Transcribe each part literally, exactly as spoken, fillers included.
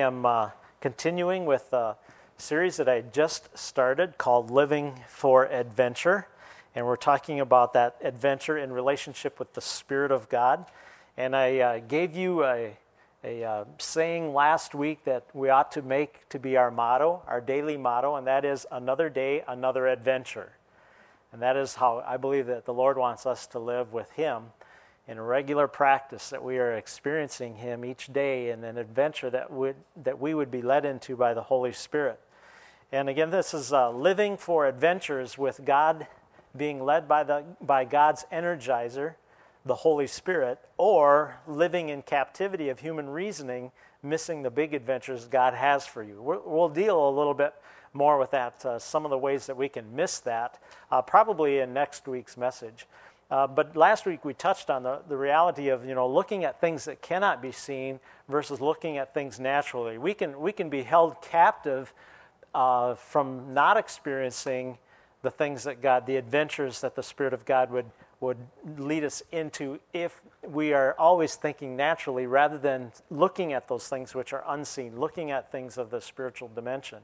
am uh, continuing with a series that I just started called Living for Adventure. And we're talking about that adventure in relationship with the Spirit of God. And I uh, gave you a, a uh, saying last week that we ought to make to be our motto, our daily motto, and that is another day, another adventure. And that is how I believe that the Lord wants us to live with Him in a regular practice, that we are experiencing Him each day in an adventure that would that we would be led into by the Holy Spirit. And again, this is uh, living for adventures with God, being led by the by God's energizer, the Holy Spirit, or living in captivity of human reasoning, missing the big adventures God has for you. We're, we'll deal a little bit more with that, uh, some of the ways that we can miss that, uh, probably in next week's message. Uh, but last week we touched on the, the reality of, you know, looking at things that cannot be seen versus looking at things naturally. We can we can be held captive uh, from not experiencing the things that God, the adventures that the Spirit of God would would lead us into if we are always thinking naturally rather than looking at those things which are unseen, looking at things of the spiritual dimension.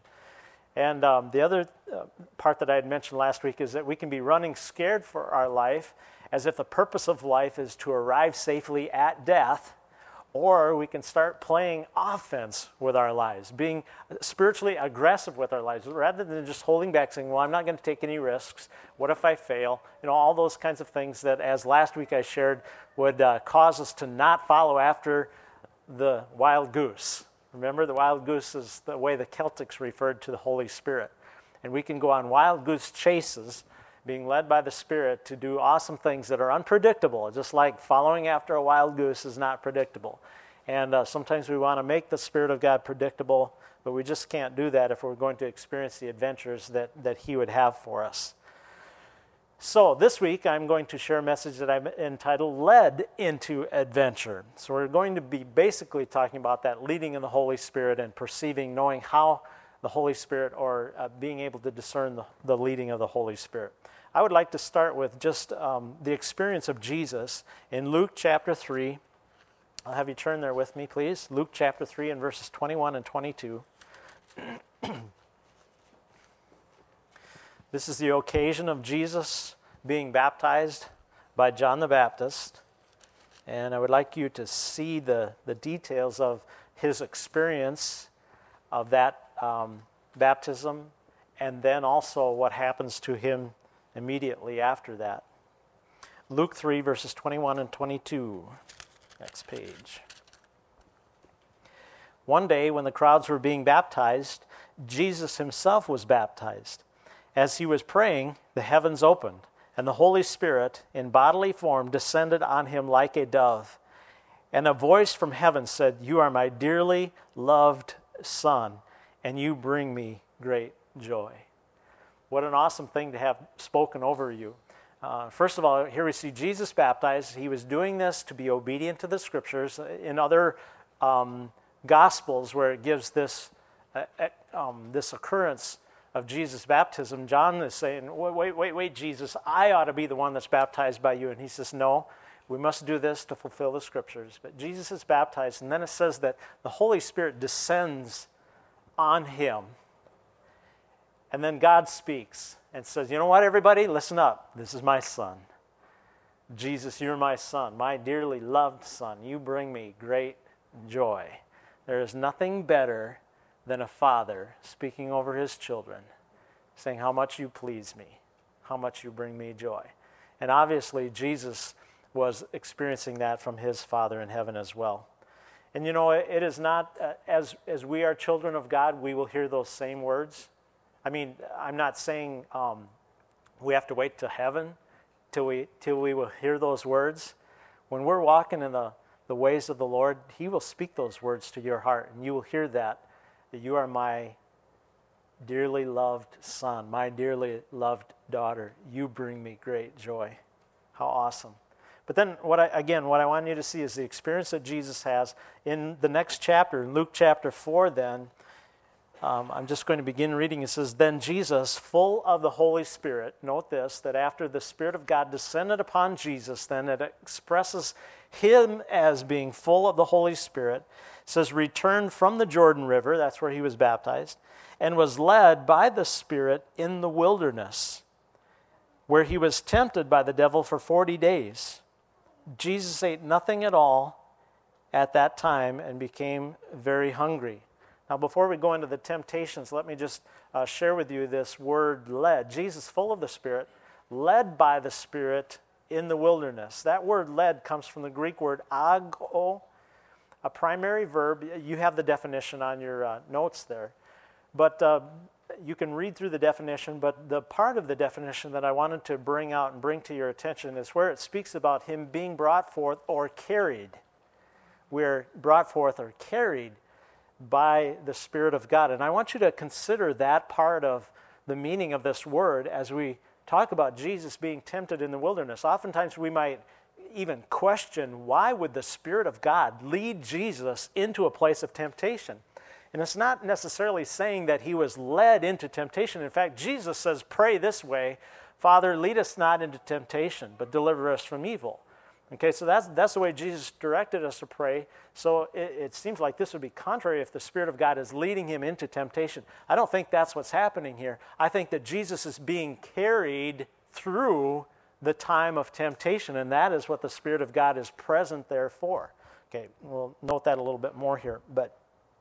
And um, the other uh, part that I had mentioned last week is that we can be running scared for our life as if the purpose of life is to arrive safely at death, or we can start playing offense with our lives, being spiritually aggressive with our lives, rather than just holding back, saying, well, I'm not going to take any risks. What if I fail? You know, all those kinds of things that, as last week I shared, would uh, cause us to not follow after the wild goose. Remember, the wild goose is the way the Celtics referred to the Holy Spirit. And we can go on wild goose chases, being led by the Spirit to do awesome things that are unpredictable, just like following after a wild goose is not predictable. And uh, sometimes we want to make the Spirit of God predictable, but we just can't do that if we're going to experience the adventures that, that He would have for us. So this week I'm going to share a message that I've entitled Led into Adventure. So we're going to be basically talking about that leading in the Holy Spirit and perceiving, knowing how the Holy Spirit, or uh, being able to discern the, the leading of the Holy Spirit. I would like to start with just um, the experience of Jesus in Luke chapter three. I'll have you turn there with me, please. Luke chapter three and verses twenty-one and twenty-two. This is the occasion of Jesus being baptized by John the Baptist. And I would like you to see the, the details of his experience of that um, baptism, and then also what happens to him immediately after that. Luke three, verses twenty-one and twenty-two. Next page. One day when the crowds were being baptized, Jesus himself was baptized. As he was praying, the heavens opened, and the Holy Spirit, in bodily form, descended on him like a dove. And a voice from heaven said, "You are my dearly loved Son, and you bring me great joy." What an awesome thing to have spoken over you. Uh, first of all, here we see Jesus baptized. He was doing this to be obedient to the Scriptures. In other um, Gospels, where it gives this uh, um, this occurrence of Jesus' baptism, John is saying, wait, wait, wait, wait, Jesus, I ought to be the one that's baptized by you. And he says, no, we must do this to fulfill the Scriptures. But Jesus is baptized, and then it says that the Holy Spirit descends on him. And then God speaks and says, you know what, everybody, listen up. This is my Son. Jesus, you're my Son, my dearly loved Son. You bring me great joy. There is nothing better than a father speaking over his children, saying how much you please me, how much you bring me joy. And obviously, Jesus was experiencing that from his Father in heaven as well. And you know, it is not, uh, as, as we are children of God, we will hear those same words. I mean, I'm not saying um, we have to wait to heaven till we till we will hear those words. When we're walking in the, the ways of the Lord, He will speak those words to your heart, and you will hear that, that you are my dearly loved Son, my dearly loved daughter. You bring me great joy. How awesome. But then, what I, again, what I want you to see is the experience that Jesus has in the next chapter, in Luke chapter four then. Um, I'm just going to begin reading. It says, "Then Jesus, full of the Holy Spirit," note this, that after the Spirit of God descended upon Jesus, then it expresses him as being full of the Holy Spirit. It says, "returned from the Jordan River," that's where he was baptized, "and was led by the Spirit in the wilderness, where he was tempted by the devil for forty days. Jesus ate nothing at all at that time and became very hungry." Now, before we go into the temptations, let me just uh, share with you this word led. Jesus, full of the Spirit, led by the Spirit in the wilderness. That word led comes from the Greek word ago, a primary verb. You have the definition on your uh, notes there. But uh, you can read through the definition, but the part of the definition that I wanted to bring out and bring to your attention is where it speaks about him being brought forth or carried. We're brought forth or carried by the Spirit of God. And I want you to consider that part of the meaning of this word as we talk about Jesus being tempted in the wilderness. Oftentimes we might even question, why would the Spirit of God lead Jesus into a place of temptation? And it's not necessarily saying that he was led into temptation. In fact, Jesus says, pray this way, "Father, lead us not into temptation, but deliver us from evil." Okay, so that's that's the way Jesus directed us to pray. So it, it seems like this would be contrary if the Spirit of God is leading him into temptation. I don't think that's what's happening here. I think that Jesus is being carried through the time of temptation, and that is what the Spirit of God is present there for. Okay, we'll note that a little bit more here. But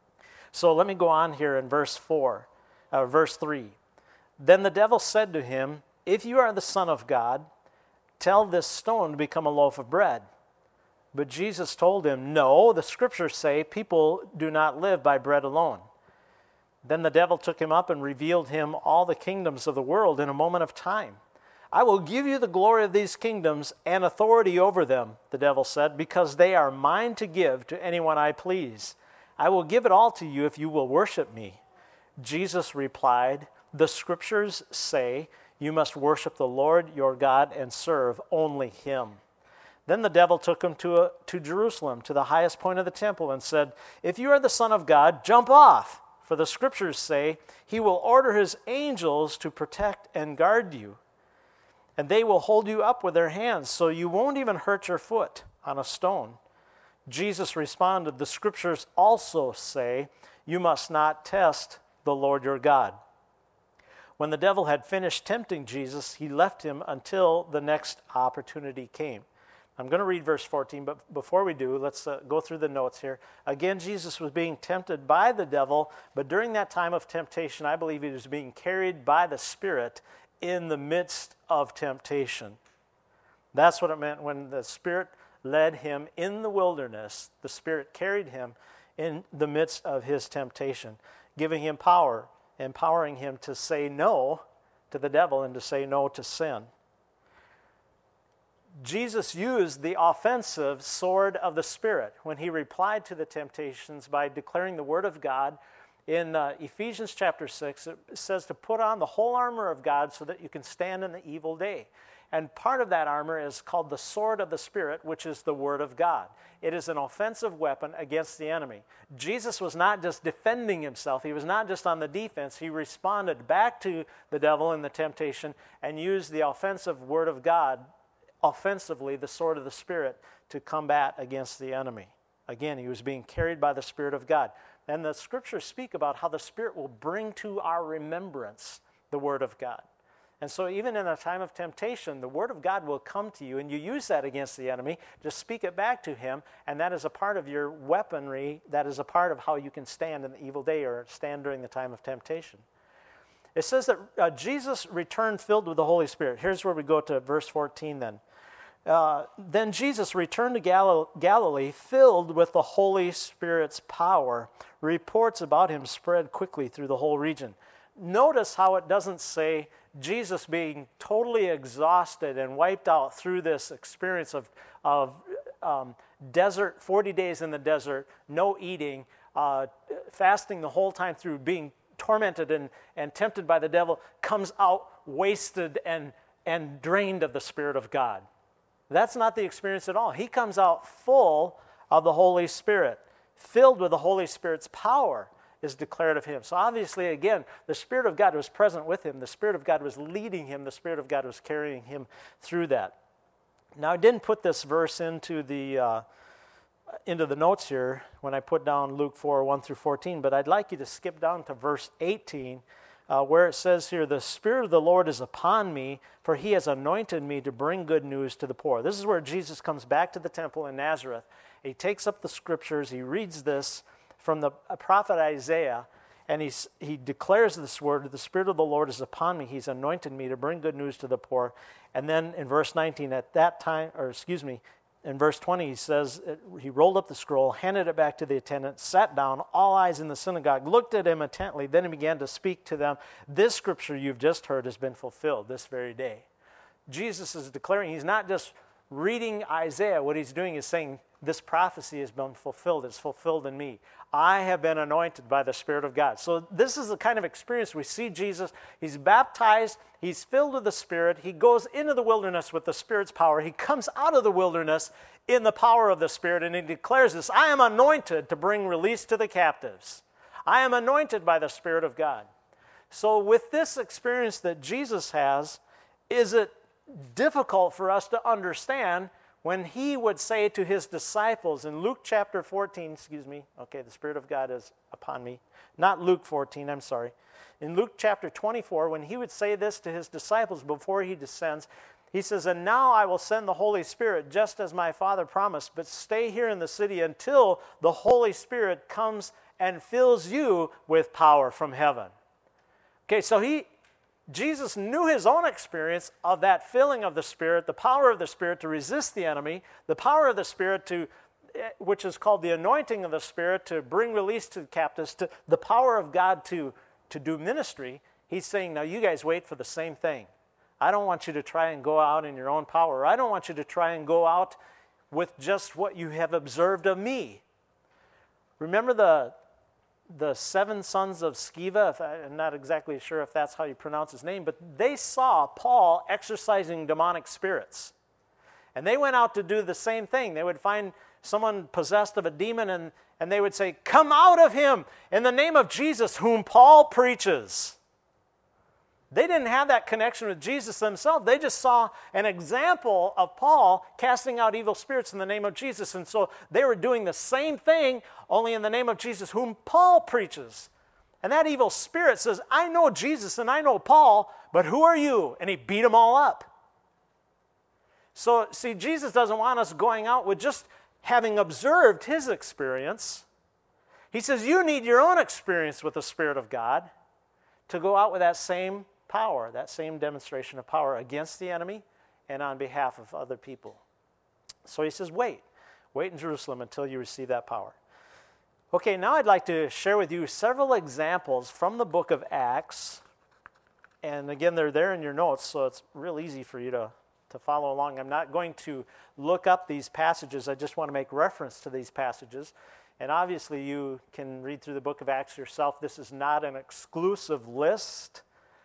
so let me go on here in verse four, uh, verse three. "Then the devil said to him, 'If you are the Son of God, tell this stone to become a loaf of bread.' But Jesus told him, 'No, the Scriptures say people do not live by bread alone.' Then the devil took him up and revealed him all the kingdoms of the world in a moment of time. 'I will give you the glory of these kingdoms and authority over them,' the devil said, 'because they are mine to give to anyone I please. I will give it all to you if you will worship me.' Jesus replied, 'The Scriptures say you must worship the Lord your God and serve only him.' Then the devil took him to, a, to Jerusalem, to the highest point of the temple, and said, 'If you are the Son of God, jump off, for the Scriptures say he will order his angels to protect and guard you, and they will hold you up with their hands, so you won't even hurt your foot on a stone.' Jesus responded, 'The Scriptures also say you must not test the Lord your God.' When the devil had finished tempting Jesus, he left him until the next opportunity came." I'm going to read verse fourteen, but before we do, let's uh, go through the notes here. Again, Jesus was being tempted by the devil, but during that time of temptation, I believe he was being carried by the Spirit in the midst of temptation. That's what it meant when the Spirit led him in the wilderness. The Spirit carried him in the midst of his temptation, giving him power, empowering him to say no to the devil and to say no to sin. Jesus used the offensive sword of the Spirit when he replied to the temptations by declaring the Word of God. In uh, Ephesians chapter six, it says to put on the whole armor of God so that you can stand in the evil day. And part of that armor is called the sword of the Spirit, which is the Word of God. It is an offensive weapon against the enemy. Jesus was not just defending himself. He was not just on the defense. He responded back to the devil in the temptation and used the offensive Word of God, offensively, the sword of the Spirit, to combat against the enemy. Again, he was being carried by the Spirit of God. And the Scriptures speak about how the Spirit will bring to our remembrance the Word of God. And so even in a time of temptation, the Word of God will come to you, and you use that against the enemy. Just speak it back to him, and that is a part of your weaponry. That is a part of how you can stand in the evil day or stand during the time of temptation. It says that uh, Jesus returned filled with the Holy Spirit. Here's where we go to verse fourteen then. Uh, then Jesus returned to Gal- Galilee filled with the Holy Spirit's power. Reports about him spread quickly through the whole region. Notice how it doesn't say Jesus being totally exhausted and wiped out through this experience of, of um, desert, forty days in the desert, no eating, uh, fasting the whole time through, being tormented and, and tempted by the devil, comes out wasted and, and drained of the Spirit of God. That's not the experience at all. He comes out full of the Holy Spirit, filled with the Holy Spirit's power. is declared of him. So obviously, again, the Spirit of God was present with him. The Spirit of God was leading him. The Spirit of God was carrying him through that. Now, I didn't put this verse into the uh, into the notes here when I put down Luke four, one through fourteen, but I'd like you to skip down to verse eighteen, uh, where it says here, "The Spirit of the Lord is upon me, for he has anointed me to bring good news to the poor." This is where Jesus comes back to the temple in Nazareth. He takes up the scriptures, he reads this from the prophet Isaiah, and he's, he declares this word, "The Spirit of the Lord is upon me. He's anointed me to bring good news to the poor." And then in verse nineteen, at that time, or excuse me, in verse twenty, he says, he rolled up the scroll, handed it back to the attendant, sat down, all eyes in the synagogue looked at him intently. Then he began to speak to them, "This scripture you've just heard has been fulfilled this very day." Jesus is declaring, he's not just reading Isaiah. What he's doing is saying, this prophecy has been fulfilled. It's fulfilled in me. I have been anointed by the Spirit of God. So this is the kind of experience we see Jesus. He's baptized. He's filled with the Spirit. He goes into the wilderness with the Spirit's power. He comes out of the wilderness in the power of the Spirit, and he declares this, "I am anointed to bring release to the captives. I am anointed by the Spirit of God." So with this experience that Jesus has, is it difficult for us to understand when he would say to his disciples in Luke chapter fourteen, excuse me, okay, the Spirit of God is upon me. Not Luke fourteen, I'm sorry. In Luke chapter twenty-four, when he would say this to his disciples before he descends, he says, "And now I will send the Holy Spirit just as my Father promised, but stay here in the city until the Holy Spirit comes and fills you with power from heaven." Okay, so he... Jesus knew his own experience of that filling of the Spirit, the power of the Spirit to resist the enemy, the power of the Spirit to, which is called the anointing of the Spirit to bring release to the captives, to the power of God to, to do ministry. He's saying, now you guys wait for the same thing. I don't want you to try and go out in your own power. I don't want you to try and go out with just what you have observed of me. Remember the the seven sons of Sceva, if I, I'm not exactly sure if that's how you pronounce his name, but they saw Paul exorcising demonic spirits. And they went out to do the same thing. They would find someone possessed of a demon, and, and they would say, "Come out of him in the name of Jesus, whom Paul preaches." They didn't have that connection with Jesus themselves. They just saw an example of Paul casting out evil spirits in the name of Jesus. And so they were doing the same thing, only in the name of Jesus, whom Paul preaches. And that evil spirit says, "I know Jesus and I know Paul, but who are you?" And he beat them all up. So, see, Jesus doesn't want us going out with just having observed his experience. He says, you need your own experience with the Spirit of God to go out with that same power, that same demonstration of power against the enemy and on behalf of other people. So he says, wait. Wait in Jerusalem until you receive that power. Okay, now I'd like to share with you several examples from the book of Acts. And again, they're there in your notes, so it's real easy for you to, to follow along. I'm not going to look up these passages. I just want to make reference to these passages. And obviously, you can read through the book of Acts yourself. This is not an exclusive list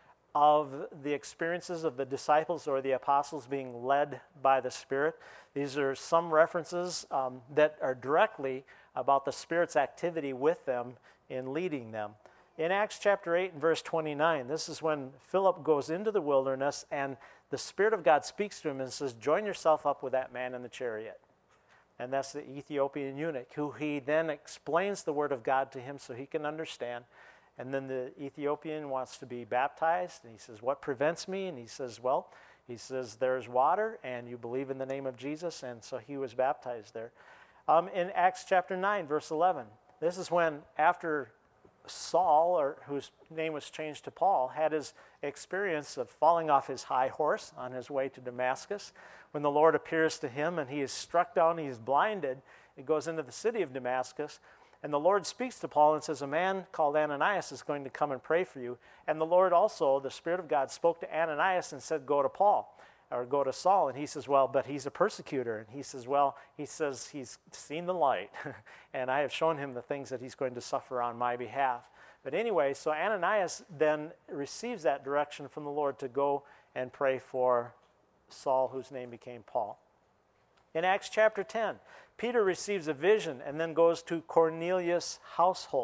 of the experiences of the disciples or the apostles being led by the Spirit. These are some references um, that are directly about the Spirit's activity with them in leading them. In Acts chapter eight and verse twenty-nine, this is when Philip goes into the wilderness and the Spirit of God speaks to him and says, "Join yourself up with that man in the chariot." And that's the Ethiopian eunuch, who he then explains the word of God to him so he can understand. And then the Ethiopian wants to be baptized, and he says, "What prevents me?" And he says, well, he says, "There's water, and you believe in the name of Jesus," and so he was baptized there. Um, in Acts chapter nine, verse eleven, this is when, after Saul, or whose name was changed to Paul, had his experience of falling off his high horse on his way to Damascus, when the Lord appears to him and he is struck down, he is blinded, he goes into the city of Damascus, and the Lord speaks to Paul and says, "A man called Ananias is going to come and pray for you." And the Lord also, the Spirit of God, spoke to Ananias and said, "Go to Paul," or "Go to Saul." And he says, "Well, but he's a persecutor." And he says, well, he says he's seen the light, and I have shown him the things that he's going to suffer on my behalf. But anyway, so Ananias then receives that direction from the Lord to go and pray for Saul, whose name became Paul. In Acts chapter ten, Peter receives a vision and then goes to Cornelius' household.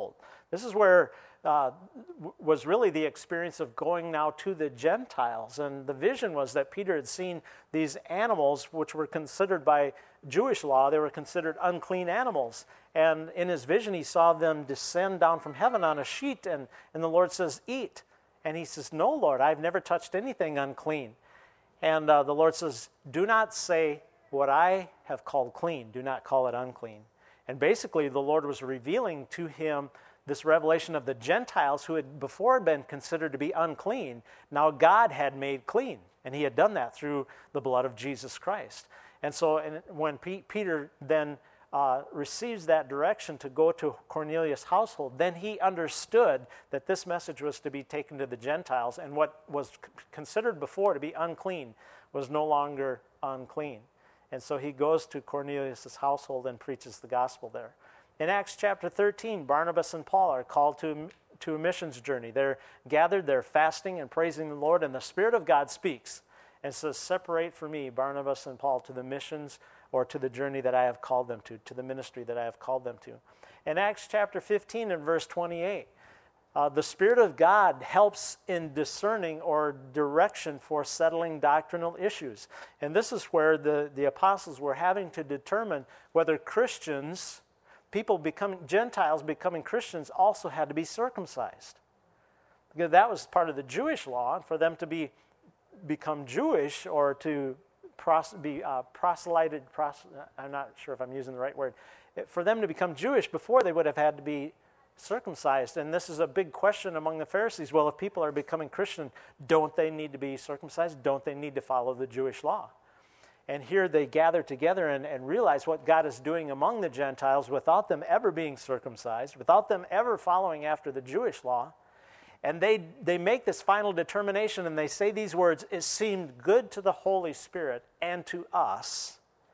This is where uh, w- was really the experience of going now to the Gentiles. And the vision was that Peter had seen these animals, which were considered by Jewish law, they were considered unclean animals. And in his vision, he saw them descend down from heaven on a sheet, and, and the Lord says, eat. And he says, no, Lord, I've never touched anything unclean. And uh, the Lord says, do not say what I have called clean. Do not call it unclean. And basically, the Lord was revealing to him this revelation of the Gentiles who had before been considered to be unclean. Now God had made clean, and he had done that through the blood of Jesus Christ. And so and when P- Peter then uh, receives that direction to go to Cornelius' household, then he understood that this message was to be taken to the Gentiles, and what was c- considered before to be unclean was no longer unclean. And so he goes to Cornelius' household and preaches the gospel there. In Acts chapter thirteen, Barnabas and Paul are called to, to a missions journey. They're gathered, they're fasting and praising the Lord, and the Spirit of God speaks and says, separate for me Barnabas and Paul to the missions or to the journey that I have called them to, to the ministry that I have called them to. In Acts chapter fifteen and verse twenty-eight, uh, the Spirit of God helps in discerning or direction for settling doctrinal issues. And this is where the, the apostles were having to determine whether Christians, people becoming, Gentiles becoming Christians also had to be circumcised. Because that was part of the Jewish law, and for them to be become Jewish or to pros, be uh, proselyted, pros, I'm not sure if I'm using the right word, for them to become Jewish before they would have had to be circumcised. And this is a big question among the Pharisees. Well, if people are becoming Christian, don't they need to be circumcised? Don't they need to follow the Jewish law? And here they gather together and, and realize what God is doing among the Gentiles without them ever being circumcised, without them ever following after the Jewish law. And they, they make this final determination, and they say these words, it seemed good to the Holy Spirit and to us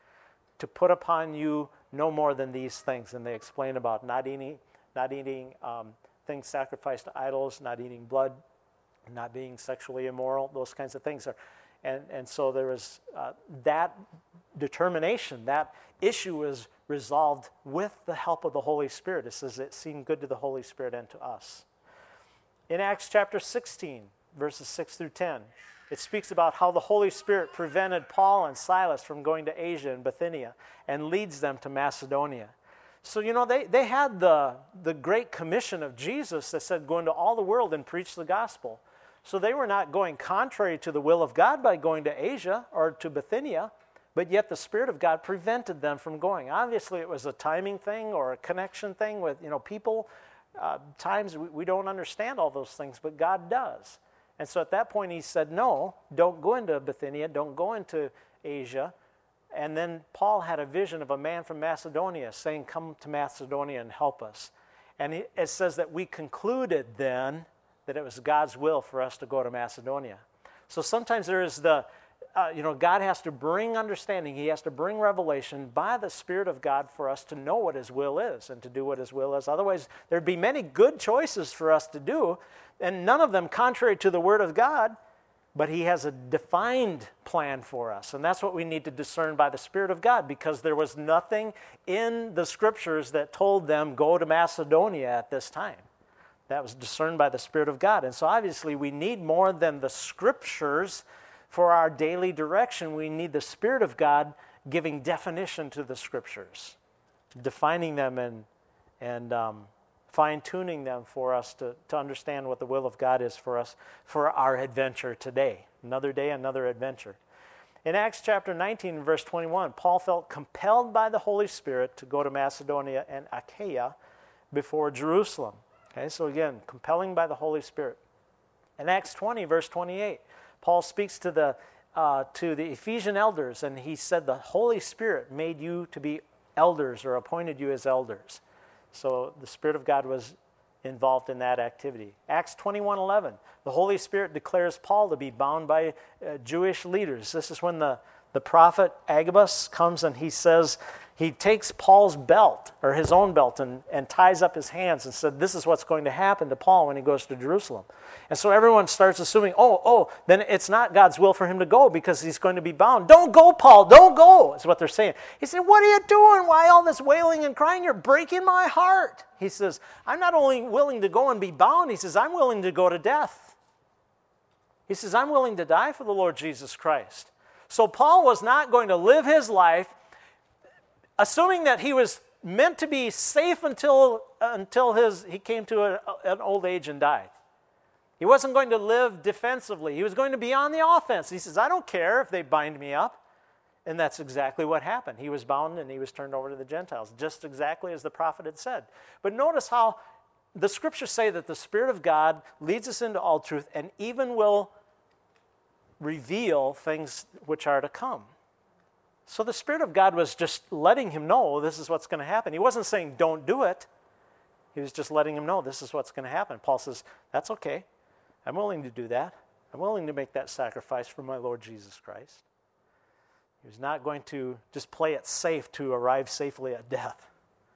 to put upon you no more than these things. And they explain about not eating, not eating um, things sacrificed to idols, not eating blood, not being sexually immoral, those kinds of things. Are, and, and so there was uh, that determination, that issue was resolved with the help of the Holy Spirit. It says it seemed good to the Holy Spirit and to us. In Acts chapter sixteen, verses six through ten, it speaks about how the Holy Spirit prevented Paul and Silas from going to Asia and Bithynia and leads them to Macedonia. So, you know, they, they had the, the great commission of Jesus that said, go into all the world and preach the gospel. So they were not going contrary to the will of God by going to Asia or to Bithynia, but yet the Spirit of God prevented them from going. Obviously, it was a timing thing or a connection thing with, you know, people. Uh, times we, we don't understand all those things, but God does. And so at that point he said, no, don't go into Bithynia, don't go into Asia. And then Paul had a vision of a man from Macedonia saying, come to Macedonia and help us. And he, it says that we concluded then that it was God's will for us to go to Macedonia. So sometimes there is the, uh, you know, God has to bring understanding. He has to bring revelation by the Spirit of God for us to know what His will is and to do what His will is. Otherwise, there'd be many good choices for us to do, and none of them contrary to the Word of God, but He has a defined plan for us. And that's what we need to discern by the Spirit of God, because there was nothing in the Scriptures that told them, go to Macedonia at this time. That was discerned by the Spirit of God. And so obviously we need more than the Scriptures for our daily direction. We need the Spirit of God giving definition to the Scriptures, defining them and, and um, fine-tuning them for us to, to understand what the will of God is for us for our adventure today. Another day, another adventure. In Acts chapter nineteen, verse twenty-one, Paul felt compelled by the Holy Spirit to go to Macedonia and Achaia before Jerusalem. Okay, so again, compelling by the Holy Spirit. In Acts twenty, verse twenty-eight, Paul speaks to the uh, to the Ephesian elders, and he said the Holy Spirit made you to be elders or appointed you as elders. So the Spirit of God was involved in that activity. Acts twenty-one eleven, the Holy Spirit declares Paul to be bound by uh, Jewish leaders. This is when the, the prophet Agabus comes and he says, He takes Paul's belt, or his own belt, and, and ties up his hands and said, this is what's going to happen to Paul when he goes to Jerusalem. And so everyone starts assuming, oh, oh, then it's not God's will for him to go because he's going to be bound. Don't go, Paul, don't go, is what they're saying. He said, what are you doing? Why all this wailing and crying? You're breaking my heart. He says, I'm not only willing to go and be bound, he says, I'm willing to go to death. He says, I'm willing to die for the Lord Jesus Christ. So Paul was not going to live his life assuming that he was meant to be safe until, until his, he came to a, an old age and died. He wasn't going to live defensively. He was going to be on the offense. He says, I don't care if they bind me up. And that's exactly what happened. He was bound and he was turned over to the Gentiles, just exactly as the prophet had said. But notice how the scriptures say that the Spirit of God leads us into all truth and even will reveal things which are to come. So the Spirit of God was just letting him know this is what's going to happen. He wasn't saying don't do it. He was just letting him know this is what's going to happen. Paul says, that's okay. I'm willing to do that. I'm willing to make that sacrifice for my Lord Jesus Christ. He was not going to just play it safe to arrive safely at death.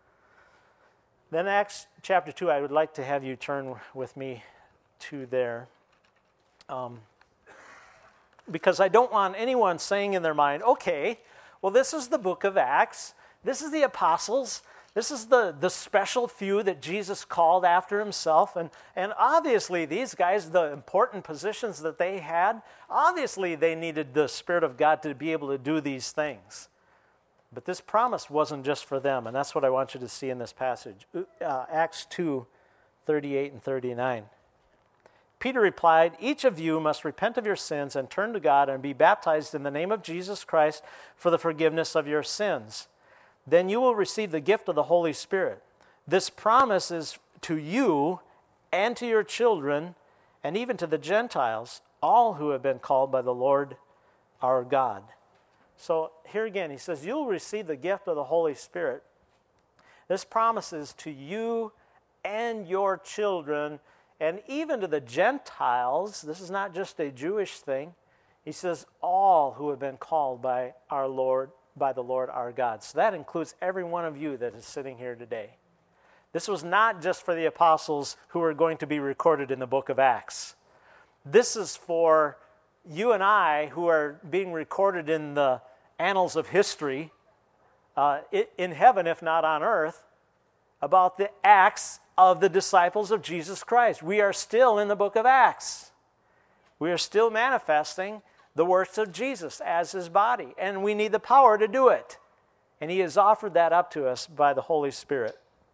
Then Acts chapter two, I would like to have you turn with me to there. Um, because I don't want anyone saying in their mind, okay, well, this is the book of Acts. This is the apostles. This is the, the special few that Jesus called after himself. And, and obviously, these guys, the important positions that they had, obviously they needed the Spirit of God to be able to do these things. But this promise wasn't just for them, and that's what I want you to see in this passage. Uh, Acts two, thirty-eight and thirty-nine. Peter replied, each of you must repent of your sins and turn to God and be baptized in the name of Jesus Christ for the forgiveness of your sins. Then you will receive the gift of the Holy Spirit. This promise is to you and to your children and even to the Gentiles, all who have been called by the Lord our God. So here again, he says, you'll receive the gift of the Holy Spirit. This promise is to you and your children and even to the Gentiles. This is not just a Jewish thing. He says, all who have been called by our Lord, by the Lord our God. So that includes every one of you that is sitting here today. This was not just for the apostles who are going to be recorded in the book of Acts. This is for you and I who are being recorded in the annals of history, uh, in heaven if not on earth, about the acts of the disciples of Jesus Christ. We are still in the book of Acts. We are still manifesting the works of Jesus as his body, and we need the power to do it. And he has offered that up to us by the Holy Spirit.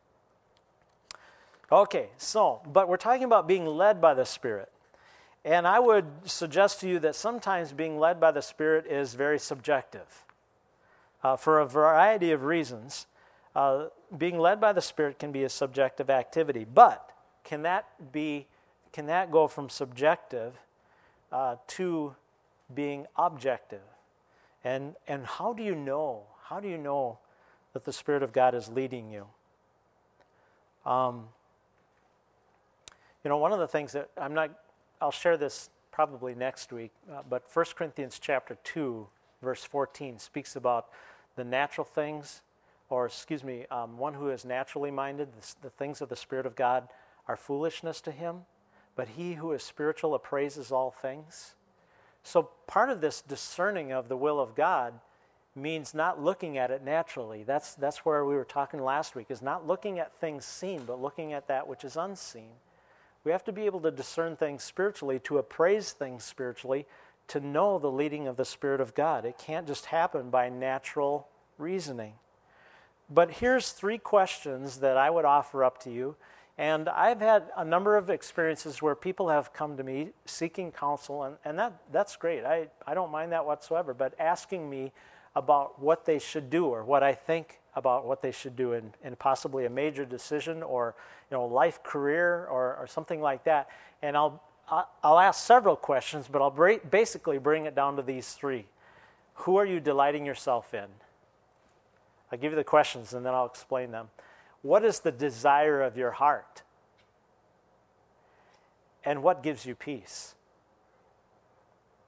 Okay, so, but we're talking about being led by the Spirit. And I would suggest to you that sometimes being led by the Spirit is very subjective. Uh, for a variety of reasons, uh, being led by the Spirit can be a subjective activity. But can that be, can that go from subjective uh, to being objective? And and how do you know? How do you know that the Spirit of God is leading you? Um, you know, one of the things that I'm not, I'll share this probably next week, uh, but First Corinthians chapter two, verse fourteen speaks about the natural things, or excuse me, um, one who is naturally minded, the, the things of the Spirit of God are foolishness to him, but he who is spiritual appraises all things. So part of this discerning of the will of God means not looking at it naturally. That's, that's where we were talking last week, is not looking at things seen, but looking at that which is unseen. We have to be able to discern things spiritually, to appraise things spiritually, to know the leading of the Spirit of God. It can't just happen by natural reasoning. But here's three questions that I would offer up to you. And I've had a number of experiences where people have come to me seeking counsel, and, and that that's great. I, I don't mind that whatsoever, but asking me about what they should do or what I think about what they should do in, in possibly a major decision or, you know, life career or, or something like that. And I'll I'll ask several questions, but I'll bra- basically bring it down to these three. Who are you delighting yourself in? I'll give you the questions and then I'll explain them. What is the desire of your heart? And what gives you peace?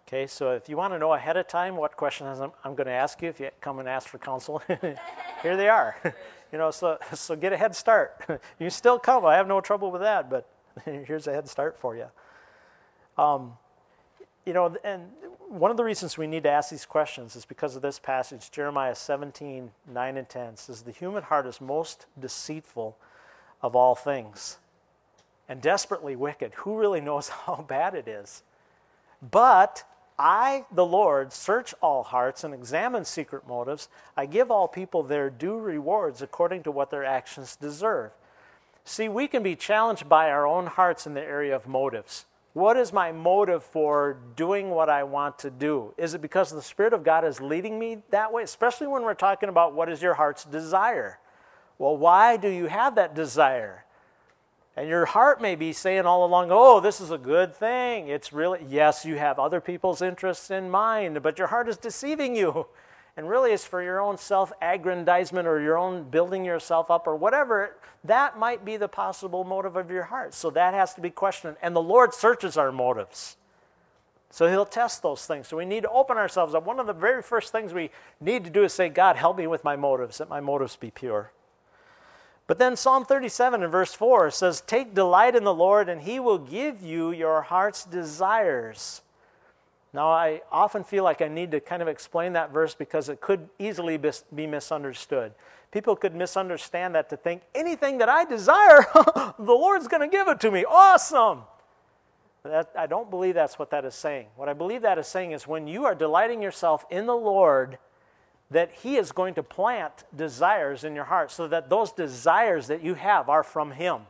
Okay, so if you want to know ahead of time what questions I'm, I'm going to ask you, if you come and ask for counsel, here they are. You know, so so get a head start. You can still come. I have no trouble with that, but here's a head start for you. Um, you know, and one of the reasons we need to ask these questions is because of this passage, Jeremiah seventeen, nine and ten says, the human heart is most deceitful of all things and desperately wicked. Who really knows how bad it is? But I, the Lord, search all hearts and examine secret motives. I give all people their due rewards according to what their actions deserve. See, we can be challenged by our own hearts in the area of motives. What is my motive for doing what I want to do? Is it because the Spirit of God is leading me that way? Especially when we're talking about what is your heart's desire. Well, why do you have that desire? And your heart may be saying all along, oh, this is a good thing. It's really, yes, you have other people's interests in mind, but your heart is deceiving you. And really it's for your own self-aggrandizement or your own building yourself up or whatever. That might be the possible motive of your heart. So that has to be questioned. And the Lord searches our motives. So He'll test those things. So we need to open ourselves up. One of the very first things we need to do is say, God, help me with my motives, that my motives be pure. But then Psalm thirty-seven in verse four says, take delight in the Lord and He will give you your heart's desires. Now, I often feel like I need to kind of explain that verse because it could easily be misunderstood. People could misunderstand that to think, anything that I desire, the Lord's going to give it to me. Awesome! That, I don't believe that's what that is saying. What I believe that is saying is when you are delighting yourself in the Lord, that He is going to plant desires in your heart so that those desires that you have are from Him.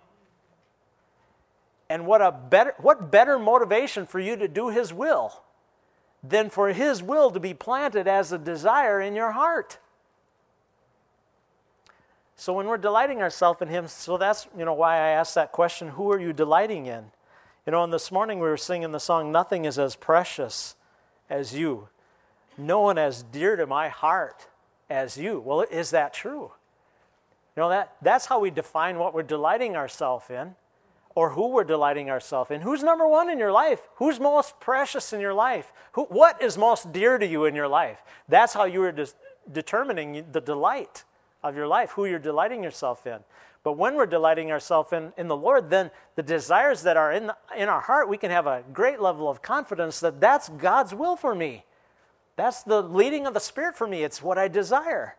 And what a better, what better motivation for you to do His will than for His will to be planted as a desire in your heart. So when we're delighting ourselves in Him, so that's, you know, why I asked that question, who are you delighting in? You know, and this morning we were singing the song, nothing is as precious as you. No one as dear to my heart as you. Well, is that true? You know, that, that's how we define what we're delighting ourselves in or who we're delighting ourselves in. Who's number one in your life? Who's most precious in your life? Who, what is most dear to you in your life? That's how you are de- determining the delight of your life, who you're delighting yourself in. But when we're delighting ourselves in, in the Lord, then the desires that are in, the, in our heart, we can have a great level of confidence that that's God's will for me. That's the leading of the Spirit for me. It's what I desire.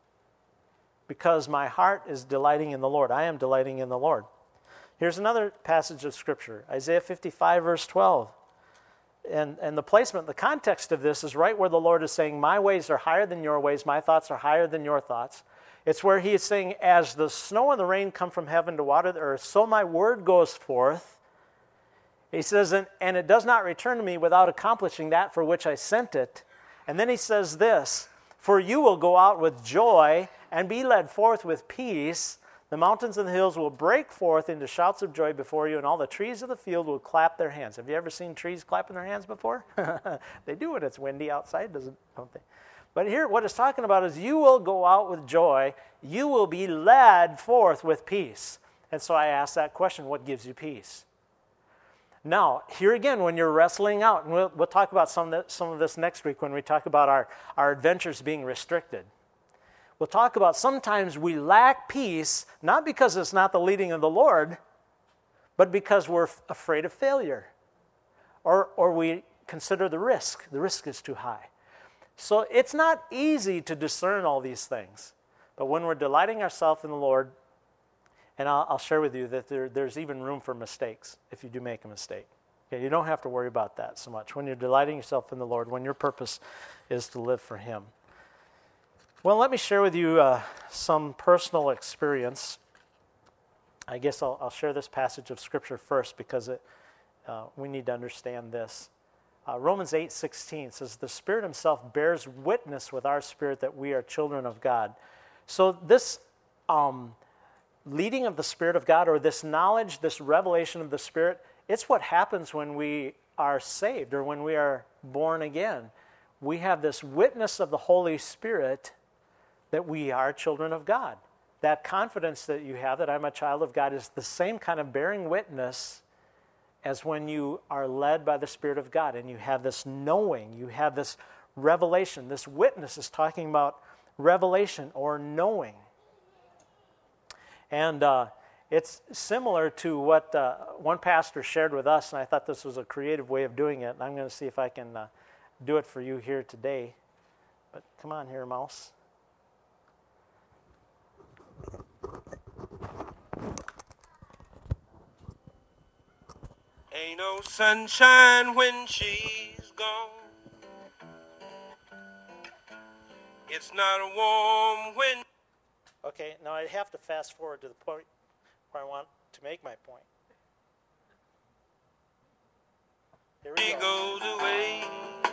Because my heart is delighting in the Lord. I am delighting in the Lord. Here's another passage of Scripture, Isaiah fifty-five, verse twelve. And, and the placement, the context of this is right where the Lord is saying, my ways are higher than your ways, my thoughts are higher than your thoughts. It's where He is saying, as the snow and the rain come from heaven to water the earth, so my word goes forth. He says, and, and it does not return to me without accomplishing that for which I sent it. And then He says this, for you will go out with joy and be led forth with peace. The mountains and the hills will break forth into shouts of joy before you, and all the trees of the field will clap their hands. Have you ever seen trees clapping their hands before? They do when it's windy outside, doesn't, don't they? But here, what it's talking about is you will go out with joy. You will be led forth with peace. And so I ask that question, what gives you peace? Now, here again, when you're wrestling out, and we'll, we'll talk about some of, the, some of this next week when we talk about our, our adventures being restricted. We'll talk about sometimes we lack peace, not because it's not the leading of the Lord, but because we're f- afraid of failure. Or, or we consider the risk. The risk is too high. So it's not easy to discern all these things. But when we're delighting ourselves in the Lord, and I'll, I'll share with you that there, there's even room for mistakes if you do make a mistake. Okay, you don't have to worry about that so much. When you're delighting yourself in the Lord, when your purpose is to live for Him. Well, let me share with you uh, some personal experience. I guess I'll, I'll share this passage of Scripture first because it, uh, we need to understand this. Uh, Romans eight sixteen says, the Spirit Himself bears witness with our spirit that we are children of God. So this um, leading of the Spirit of God, or this knowledge, this revelation of the Spirit, it's what happens when we are saved or when we are born again. We have this witness of the Holy Spirit that we are children of God. That confidence that you have that I'm a child of God is the same kind of bearing witness as when you are led by the Spirit of God and you have this knowing, you have this revelation. This witness is talking about revelation or knowing. And uh, it's similar to what uh, one pastor shared with us, and I thought this was a creative way of doing it, and I'm going to see if I can uh, do it for you here today. But come on here, mouse. Ain't no sunshine when she's gone. It's not a warm when... Okay, now I have to fast forward to the point where I want to make my point. Here we She go. goes away.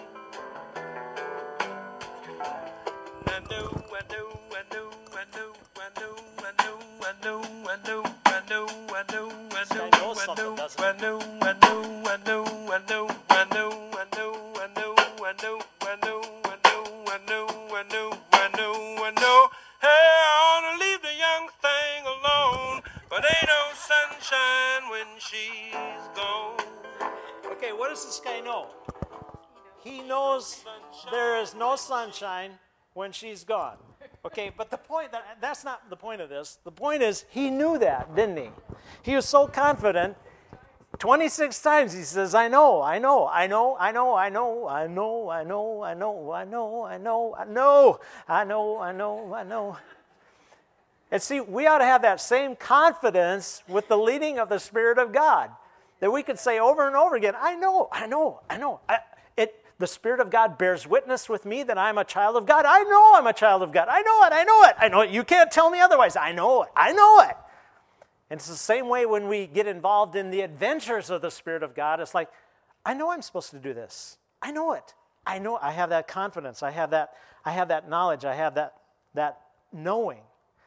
I know, I know, I know, I know, I know, I know, I know, I know, I know, I know, I This guy know, knows I something, know, doesn't I he? know, I know, I know, I know, I know, I know, I know, I know, I know, I know, I know, I know, I know, I know. Hey, I ought to leave the young thing alone, but ain't no sunshine when she's gone. Okay, what does this guy know? He knows there is no sunshine when she's gone. Okay, but the point, that that's not the point of this. The point is, he knew that, didn't he? He was so confident. twenty-six times he says, I know, I know, I know, I know, I know, I know, I know, I know, I know, I know, I know, I know, I know, I know. And see, we ought to have that same confidence with the leading of the Spirit of God, that we could say over and over again, I know, I know, I know. I, it, the Spirit of God bears witness with me that I'm a child of God. I know I'm a child of God. I know it, I know it, I know it. You can't tell me otherwise. I know it, I know it. And it's the same way when we get involved in the adventures of the Spirit of God. It's like, I know I'm supposed to do this. I know it. I know I have that confidence. I have that, I have that knowledge. I have that, that knowing.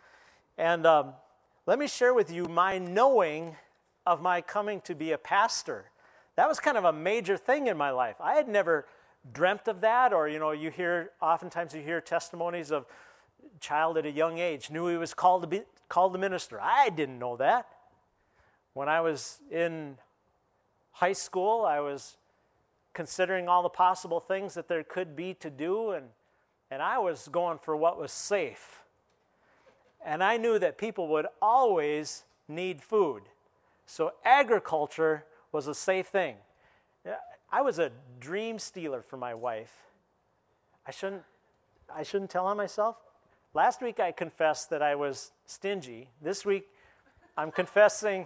And um, let me share with you my knowing of my coming to be a pastor. That was kind of a major thing in my life. I had never dreamt of that, or, you know, you hear, oftentimes you hear testimonies of a child at a young age knew he was called to be called to minister. I didn't know that. When I was in high school, I was considering all the possible things that there could be to do, and and I was going for what was safe. And I knew that people would always need food. So agriculture was a safe thing. I was a dream stealer for my wife. I shouldn't I shouldn't tell on myself. Last week I confessed that I was stingy. This week I'm confessing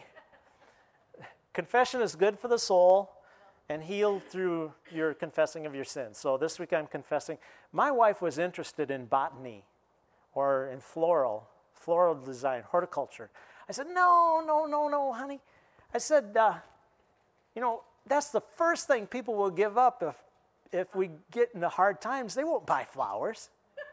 confession is good for the soul and healed through your confessing of your sins. So this week I'm confessing. My wife was interested in botany or in floral, floral design, horticulture. I said, no, no, no, no, honey. I said, uh, you know, that's the first thing people will give up if, if we get into hard times. They won't buy flowers.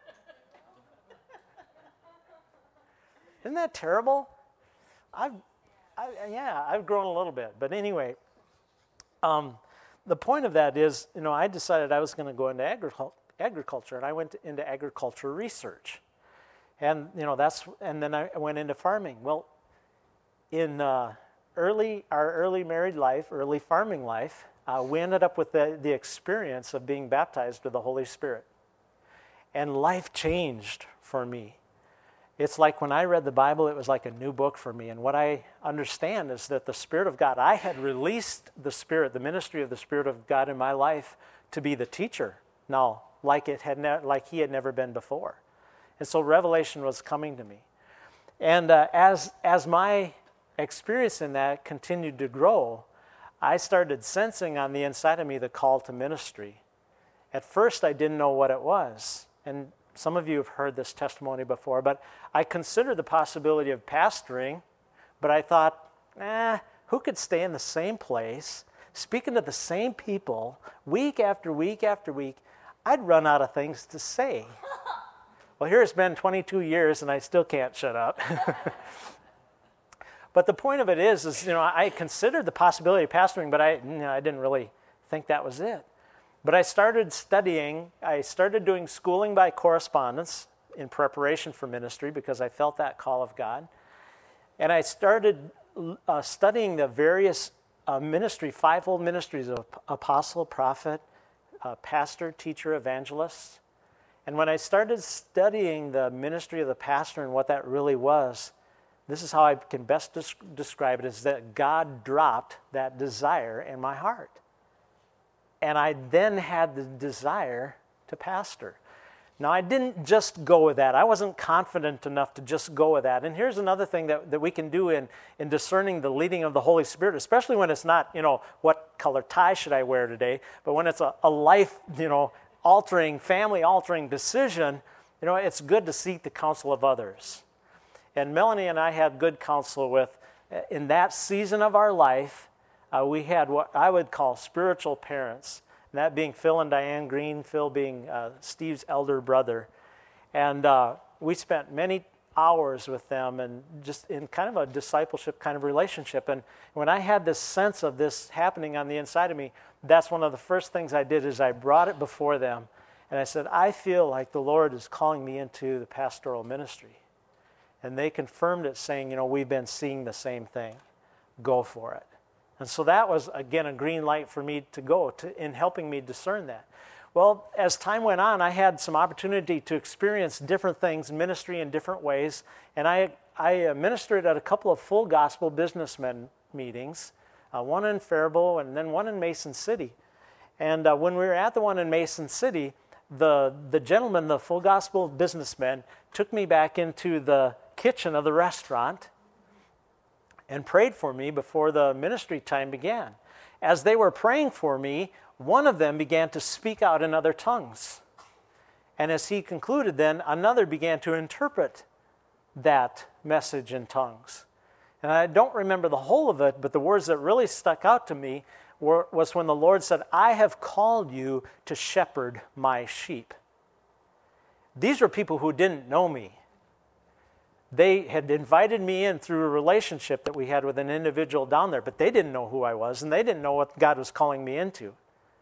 Isn't that terrible? I've, I, yeah, I've grown a little bit. But anyway, um, the point of that is, you know, I decided I was going to go into agricul- agriculture, and I went into agriculture research. And, you know, that's, and then I went into farming. Well, in uh, early, our early married life, early farming life, uh, we ended up with the, the experience of being baptized with the Holy Spirit. And life changed for me. It's like when I read the Bible, it was like a new book for me. And what I understand is that the Spirit of God, I had released the Spirit, the ministry of the Spirit of God in my life to be the teacher. Now, like it had ne- like he had never been before. And so revelation was coming to me. And uh, as as my experience in that continued to grow, I started sensing on the inside of me the call to ministry. At first, I didn't know what it was. And some of you have heard this testimony before, but I considered the possibility of pastoring, but I thought, eh, who could stay in the same place, speaking to the same people, week after week after week? I'd run out of things to say. Well, here it's been twenty-two years, and I still can't shut up. But the point of it is, is you know, I considered the possibility of pastoring, but I, you know, I didn't really think that was it. But I started studying, I started doing schooling by correspondence in preparation for ministry because I felt that call of God. And I started uh, studying the various a ministry, fivefold ministries of apostle, prophet, uh, pastor, teacher, evangelist. And when I started studying the ministry of the pastor and what that really was, this is how I can best des- describe it, is that God dropped that desire in my heart. And I then had the desire to pastor. Now, I didn't just go with that. I wasn't confident enough to just go with that. And here's another thing that, that we can do in, in discerning the leading of the Holy Spirit, especially when it's not, you know, what color tie should I wear today, but when it's a, a life, you know, altering, family altering decision, you know, it's good to seek the counsel of others. And Melanie and I had good counsel with, in that season of our life, uh, we had what I would call spiritual parents. And that being Phil and Diane Green, Phil being uh, Steve's elder brother. And uh, we spent many hours with them and just in kind of a discipleship kind of relationship. And when I had this sense of this happening on the inside of me, that's one of the first things I did is I brought it before them. And I said, I feel like the Lord is calling me into the pastoral ministry. And they confirmed it saying, you know, we've been seeing the same thing. Go for it. And so that was, again, a green light for me to go to, in helping me discern that. Well, as time went on, I had some opportunity to experience different things, ministry in different ways. And I, I ministered at a couple of full gospel businessmen meetings, uh, one in Faribault and then one in Mason City. And uh, when we were at the one in Mason City, the, the gentleman, the full gospel businessman, took me back into the kitchen of the restaurant and prayed for me before the ministry time began. As they were praying for me, one of them began to speak out in other tongues. And as he concluded then, another began to interpret that message in tongues. And I don't remember the whole of it, but the words that really stuck out to me were, was when the Lord said, I have called you to shepherd my sheep. These were people who didn't know me. They had invited me in through a relationship that we had with an individual down there, but they didn't know who I was, and they didn't know what God was calling me into.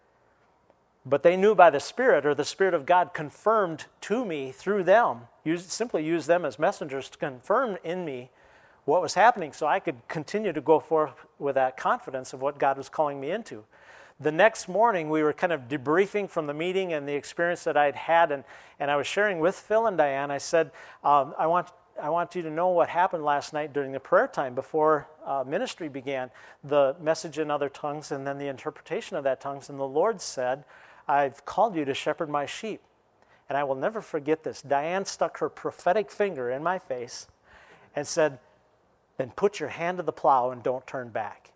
But they knew by the Spirit, or the Spirit of God confirmed to me through them, used, simply used them as messengers to confirm in me what was happening so I could continue to go forth with that confidence of what God was calling me into. The next morning, we were kind of debriefing from the meeting and the experience that I'd had, and, and I was sharing with Phil and Diane. I said, um, I want I want you to know what happened last night during the prayer time before uh, ministry began, the message in other tongues and then the interpretation of that tongues. And the Lord said, I've called you to shepherd my sheep. And I will never forget this. Diane stuck her prophetic finger in my face and said, then put your hand to the plow and don't turn back.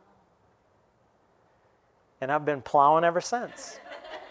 And I've been plowing ever since.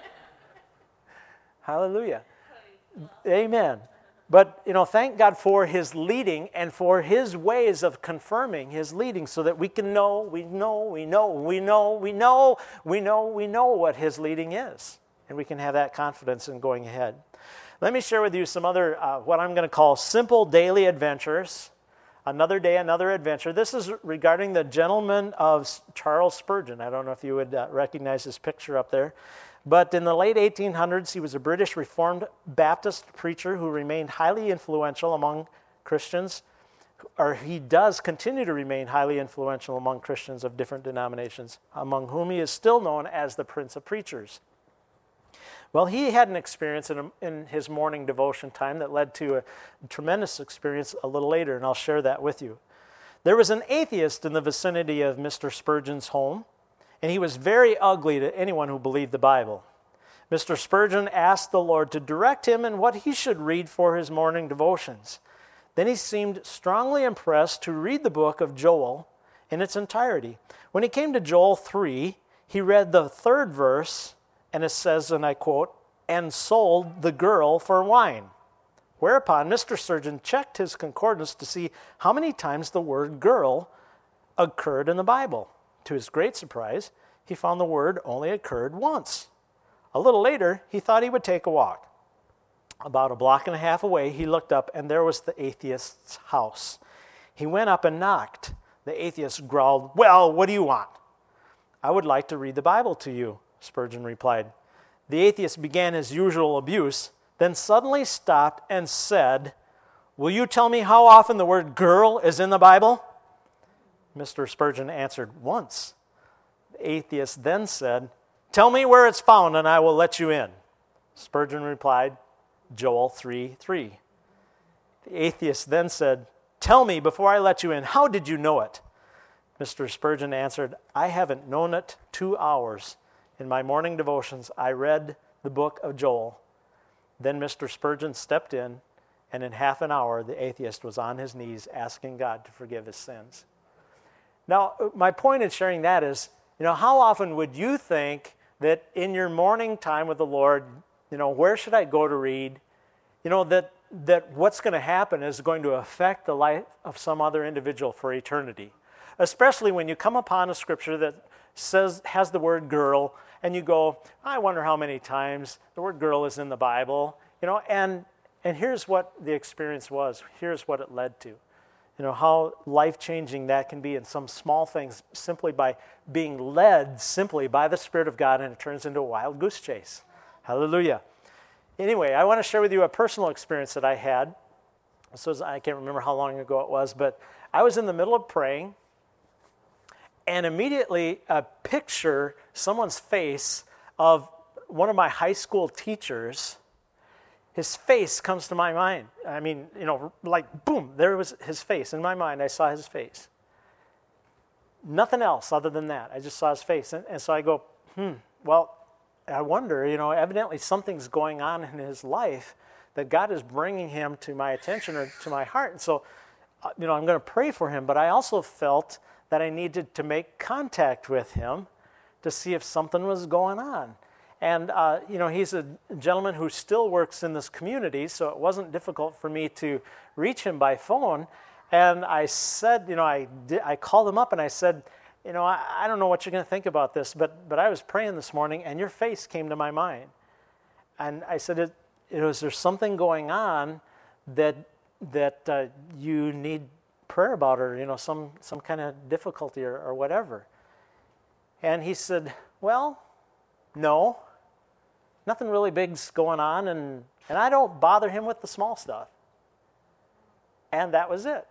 Hallelujah. Amen. But, you know, thank God for His leading and for His ways of confirming His leading so that we can know, we know, we know, we know, we know, we know, we know what His leading is. And we can have that confidence in going ahead. Let me share with you some other, uh, what I'm going to call simple daily adventures. Another day, another adventure. This is regarding the gentleman of Charles Spurgeon. I don't know if you would uh, recognize his picture up there. But in the late eighteen hundreds, he was a British Reformed Baptist preacher who remained highly influential among Christians, or he does continue to remain highly influential among Christians of different denominations, among whom he is still known as the Prince of Preachers. Well, he had an experience in, a, in his morning devotion time that led to a tremendous experience a little later, and I'll share that with you. There was an atheist in the vicinity of Mister Spurgeon's home, and he was very ugly to anyone who believed the Bible. Mister Spurgeon asked the Lord to direct him in what he should read for his morning devotions. Then he seemed strongly impressed to read the book of Joel in its entirety. When he came to Joel three, he read the third verse, and it says, and I quote, and sold the girl for wine. Whereupon Mister Spurgeon checked his concordance to see how many times the word girl occurred in the Bible. To his great surprise, he found the word only occurred once. A little later, he thought he would take a walk. About a block and a half away, he looked up, and there was the atheist's house. He went up and knocked. The atheist growled, well, what do you want? I would like to read the Bible to you, Spurgeon replied. The atheist began his usual abuse, then suddenly stopped and said, will you tell me how often the word girl is in the Bible? Mister Spurgeon answered, once. The atheist then said, "Tell me where it's found and I will let you in." Spurgeon replied, Joel three three. The atheist then said, "Tell me before I let you in, how did you know it?" Mister Spurgeon answered, "I haven't known it two hours. In my morning devotions, I read the book of Joel." Then Mister Spurgeon stepped in, and in half an hour, the atheist was on his knees asking God to forgive his sins. Now, my point in sharing that is, you know, how often would you think that in your morning time with the Lord, you know, where should I go to read? You know, that, that what's going to happen is going to affect the life of some other individual for eternity. Especially when you come upon a scripture that says, has the word girl, and you go, I wonder how many times the word girl is in the Bible, you know, and and here's what the experience was. Here's what it led to. You know, how life-changing that can be in some small things simply by being led simply by the Spirit of God, and it turns into a wild goose chase. Hallelujah. Anyway, I want to share with you a personal experience that I had. This was, I can't remember how long ago it was, but I was in the middle of praying, and immediately a picture, someone's face of one of my high school teachers, his face comes to my mind. I mean, you know, like boom, there was his face. In my mind, I saw his face. Nothing else other than that. I just saw his face. And, and so I go, hmm, well, I wonder, you know, evidently something's going on in his life that God is bringing him to my attention or to my heart. And so, uh, you know, I'm going to pray for him. But I also felt that I needed to make contact with him to see if something was going on. And, uh, you know, he's a gentleman who still works in this community, so it wasn't difficult for me to reach him by phone. And I said, you know, I, did, I called him up and I said, you know, I, I don't know what you're going to think about this, but, but I was praying this morning and your face came to my mind. And I said, it, you know, is there something going on that, that uh, you need prayer about, or, you know, some, some kind of difficulty or, or whatever? And he said, well, no. Nothing really big's going on, and, and I don't bother him with the small stuff. And that was it.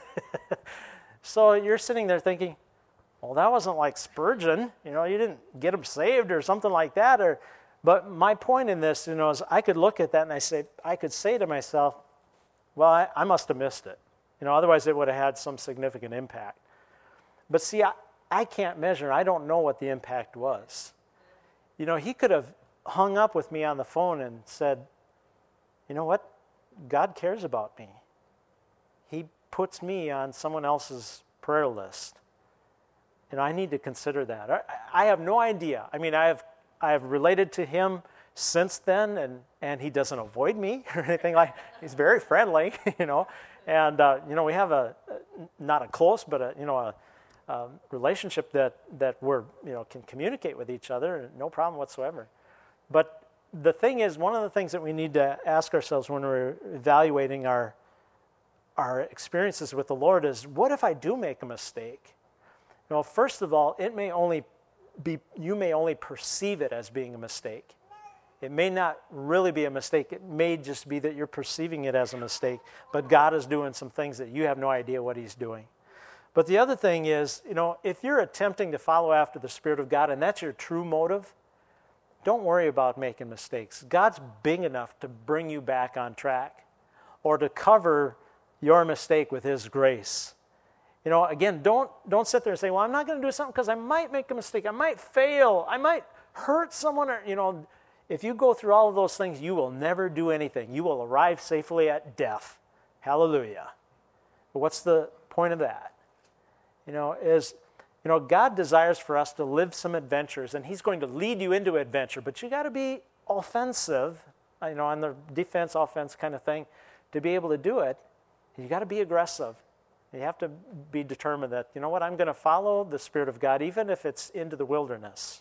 So you're sitting there thinking, well, that wasn't like Spurgeon. You know, you didn't get him saved or something like that. Or, but my point in this, you know, is I could look at that and I say, I could say to myself, well, I, I must have missed it. You know, otherwise it would have had some significant impact. But see, I, I can't measure. I don't know what the impact was. You know, he could have hung up with me on the phone and said, you know what? God cares about me. He puts me on someone else's prayer list. And I need to consider that. I, I have no idea. I mean, I have I have related to him since then, and, and he doesn't avoid me or anything like that. He's very friendly, you know. And, uh, you know, we have a, not a close, but, a, you know, a, a relationship that, that we're, you know, can communicate with each other, no problem whatsoever. But the thing is, one of the things that we need to ask ourselves when we're evaluating our our experiences with the Lord is, what if I do make a mistake? You know, first of all, it may only be, you may only perceive it as being a mistake. It may not really be a mistake. It may just be that you're perceiving it as a mistake, but God is doing some things that you have no idea what he's doing. But the other thing is, you know, if you're attempting to follow after the Spirit of God and that's your true motive, don't worry about making mistakes. God's big enough to bring you back on track or to cover your mistake with his grace. You know, again, don't don't sit there and say, well, I'm not going to do something because I might make a mistake. I might fail. I might hurt someone. Or, you know, if you go through all of those things, you will never do anything. You will arrive safely at death. Hallelujah. But what's the point of that? You know, is... You know, God desires for us to live some adventures, and he's going to lead you into adventure, but you got to be offensive, you know, on the defense, offense kind of thing. To be able to do it, you got to be aggressive. You have to be determined that, you know what, I'm going to follow the Spirit of God, even if it's into the wilderness.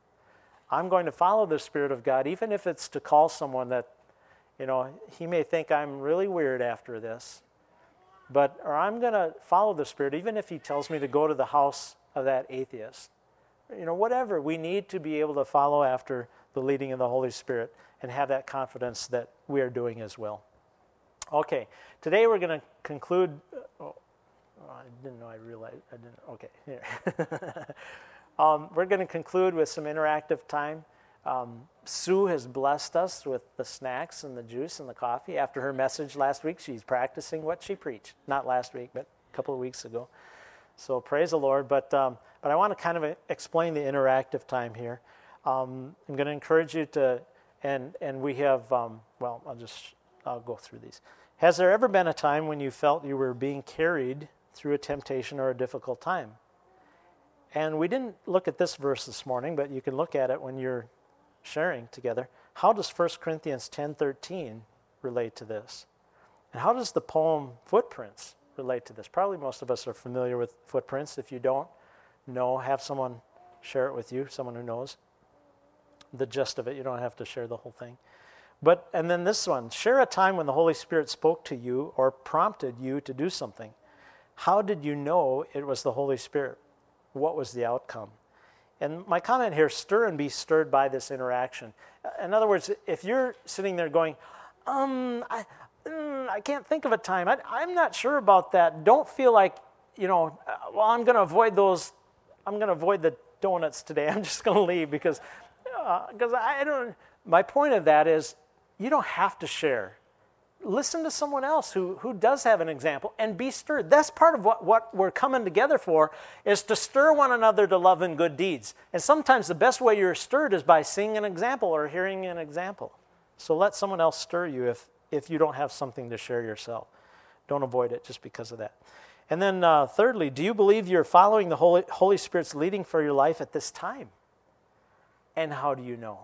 I'm going to follow the Spirit of God, even if it's to call someone that, you know, he may think I'm really weird after this. But, or I'm going to follow the Spirit, even if he tells me to go to the house of that atheist. You know, whatever. We need to be able to follow after the leading of the Holy Spirit and have that confidence that we are doing his will. Okay, today we're going to conclude. Oh, I didn't know I realized. I didn't. Okay, here. Um, we're going to conclude with some interactive time. Um, Sue has blessed us with the snacks and the juice and the coffee. After her message last week, she's practicing what she preached. Not last week, but a couple of weeks ago. So praise the Lord. But um, but I want to kind of explain the interactive time here. Um, I'm going to encourage you to, and and we have, um, well, I'll just, I'll go through these. Has there ever been a time when you felt you were being carried through a temptation or a difficult time? And we didn't look at this verse this morning, but you can look at it when you're sharing together. How does First Corinthians ten thirteen relate to this? And how does the poem Footprints relate to this? Probably most of us are familiar with Footprints. If you don't know, have someone share it with you, someone who knows the gist of it. You don't have to share the whole thing. But, and then this one, share a time when the Holy Spirit spoke to you or prompted you to do something. How did you know it was the Holy Spirit? What was the outcome? And my comment here, stir and be stirred by this interaction. In other words, if you're sitting there going, um, I, mm, I can't think of a time. I, I'm not sure about that. Don't feel like, you know, uh, well, I'm going to avoid those. I'm going to avoid the donuts today. I'm just going to leave because, because uh, I don't. My point of that is, you don't have to share. Listen to someone else who, who does have an example and be stirred. That's part of what, what we're coming together for, is to stir one another to love and good deeds. And sometimes the best way you're stirred is by seeing an example or hearing an example. So let someone else stir you if, if you don't have something to share yourself. Don't avoid it just because of that. And then uh, thirdly, do you believe you're following the Holy, Holy Spirit's leading for your life at this time? And how do you know?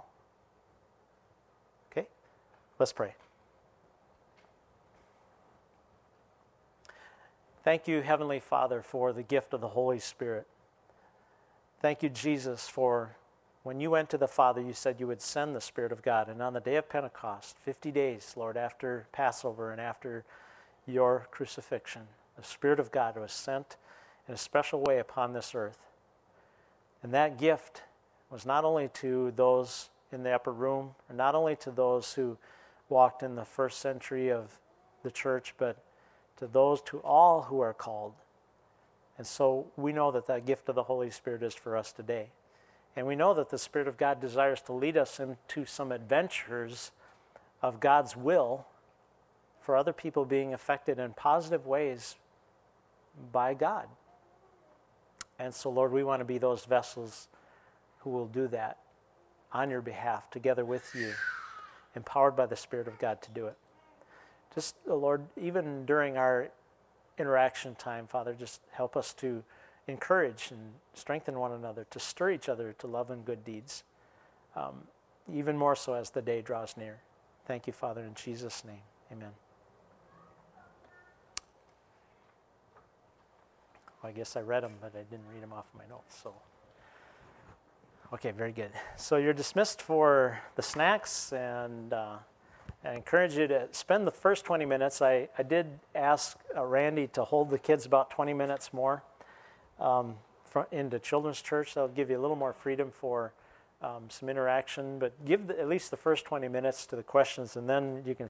Okay, let's pray. Thank you, Heavenly Father, for the gift of the Holy Spirit. Thank you, Jesus, for when you went to the Father, you said you would send the Spirit of God. And on the day of Pentecost, fifty days, Lord, after Passover and after your crucifixion, the Spirit of God was sent in a special way upon this earth. And that gift was not only to those in the upper room, or not only to those who walked in the first century of the church, but to those, to all who are called. And so we know that that gift of the Holy Spirit is for us today. And we know that the Spirit of God desires to lead us into some adventures of God's will for other people being affected in positive ways by God. And so, Lord, we want to be those vessels who will do that on your behalf, together with you, empowered by the Spirit of God to do it. Just, Lord, even during our interaction time, Father, just help us to encourage and strengthen one another, to stir each other to love and good deeds, um, even more so as the day draws near. Thank you, Father, in Jesus' name. Amen. Well, I guess I read them, but I didn't read them off my notes. So, okay, very good. So you're dismissed for the snacks, and uh, I encourage you to spend the first twenty minutes. I, I did ask uh, Randy to hold the kids about twenty minutes more um, for, into children's church. That'll give you a little more freedom for um, some interaction, but give the, at least the first twenty minutes to the questions, and then you can